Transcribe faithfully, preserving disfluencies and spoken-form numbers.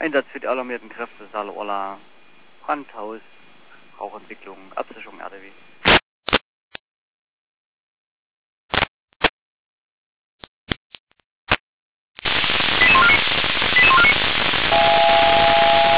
Einsatz für die alarmierten Kräfte, Saale Orla, Brandhaus, Rauchentwicklung, Absicherung R D W.